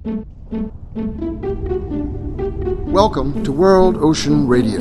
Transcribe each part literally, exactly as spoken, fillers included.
Welcome to World Ocean Radio.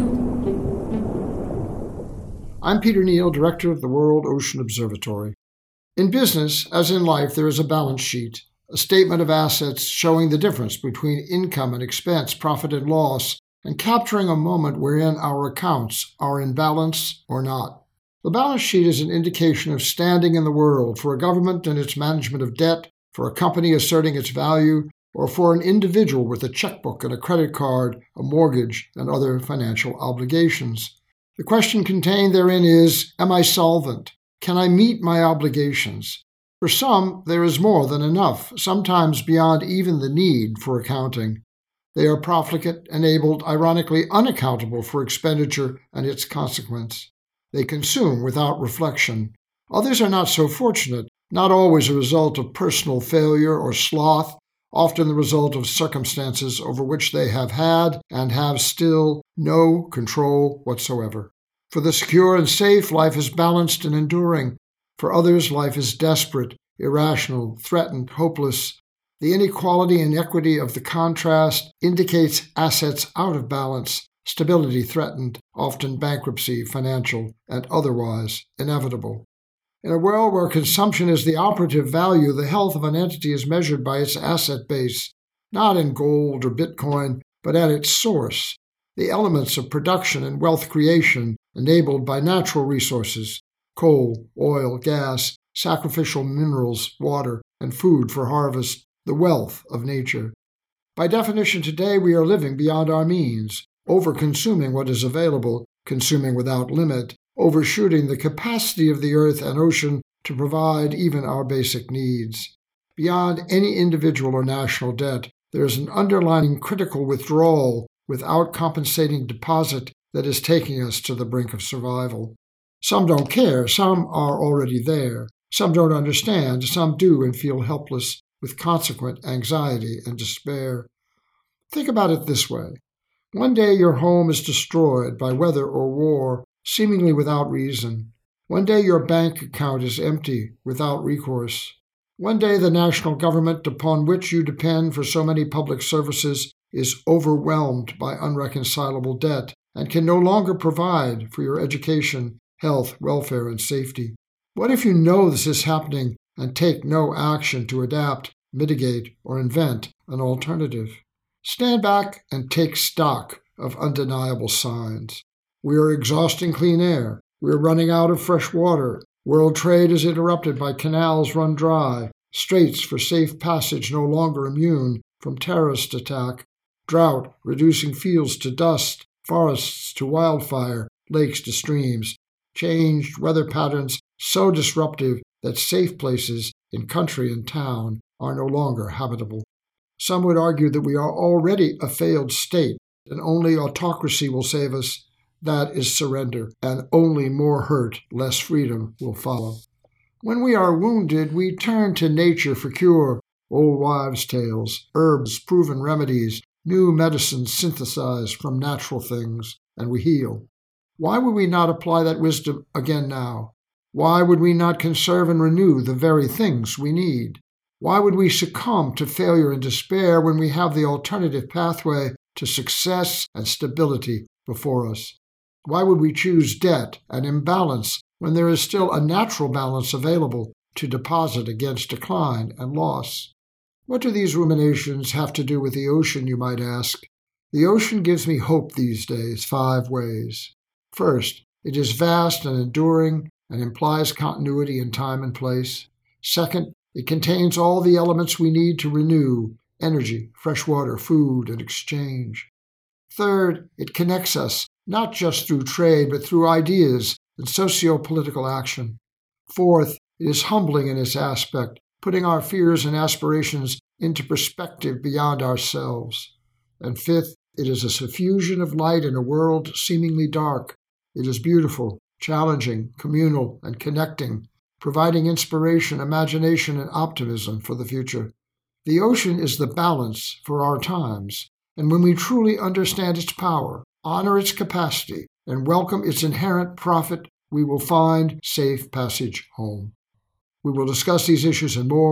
I'm Peter Neal, Director of the World Ocean Observatory. In business, as in life, there is a balance sheet, a statement of assets showing the difference between income and expense, profit and loss, and capturing a moment wherein our accounts are in balance or not. The balance sheet is an indication of standing in the world for a government and its management of debt, for a company asserting its value, or for an individual with a checkbook and a credit card, a mortgage, and other financial obligations. The question contained therein is, am I solvent? Can I meet my obligations? For some, there is more than enough, sometimes beyond even the need for accounting. They are profligate, enabled, ironically unaccountable for expenditure and its consequence. They consume without reflection. Others are not so fortunate, not always a result of personal failure or sloth, often the result of circumstances over which they have had and have still no control whatsoever. For the secure and safe, life is balanced and enduring. For others, life is desperate, irrational, threatened, hopeless. The inequality and equity of the contrast indicates assets out of balance, stability threatened, often bankruptcy, financial and otherwise, inevitable. In a world where consumption is the operative value, the health of an entity is measured by its asset base, not in gold or Bitcoin, but at its source, the elements of production and wealth creation enabled by natural resources, coal, oil, gas, sacrificial minerals, water, and food for harvest, the wealth of nature. By definition, today we are living beyond our means, over-consuming what is available, consuming without limit, overshooting the capacity of the earth and ocean to provide even our basic needs. Beyond any individual or national debt, there is an underlying critical withdrawal without compensating deposit that is taking us to the brink of survival. Some don't care, some are already there. Some don't understand, some do and feel helpless with consequent anxiety and despair. Think about it this way. One day your home is destroyed by weather or war, seemingly without reason. One day your bank account is empty, without recourse. One day the national government upon which you depend for so many public services is overwhelmed by unreconcilable debt and can no longer provide for your education, health, welfare, and safety. What if you know this is happening and take no action to adapt, mitigate, or invent an alternative? Stand back and take stock of undeniable signs. We are exhausting clean air. We are running out of fresh water. World trade is interrupted by canals run dry. Straits for safe passage no longer immune from terrorist attack. Drought reducing fields to dust, forests to wildfire, lakes to streams. Changed weather patterns so disruptive that safe places in country and town are no longer habitable. Some would argue that we are already a failed state, and only autocracy will save us. That is surrender, and only more hurt, less freedom will follow. When we are wounded, we turn to nature for cure, old wives' tales, herbs, proven remedies, new medicines synthesized from natural things, and we heal. Why would we not apply that wisdom again now? Why would we not conserve and renew the very things we need? Why would we succumb to failure and despair when we have the alternative pathway to success and stability before us? Why would we choose debt and imbalance when there is still a natural balance available to deposit against decline and loss? What do these ruminations have to do with the ocean, you might ask? The ocean gives me hope these days, five ways. First, it is vast and enduring and implies continuity in time and place. Second, it contains all the elements we need to renew: energy, fresh water, food, and exchange. Third, it connects us, not just through trade, but through ideas and socio-political action. Fourth, it is humbling in its aspect, putting our fears and aspirations into perspective beyond ourselves. And fifth, it is a suffusion of light in a world seemingly dark. It is beautiful, challenging, communal, and connecting, providing inspiration, imagination, and optimism for the future. The ocean is the balance for our times, and when we truly understand its power, honor its capacity, and welcome its inherent profit, we will find safe passage home. We will discuss these issues and more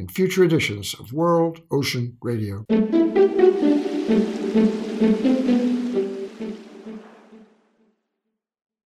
in future editions of World Ocean Radio.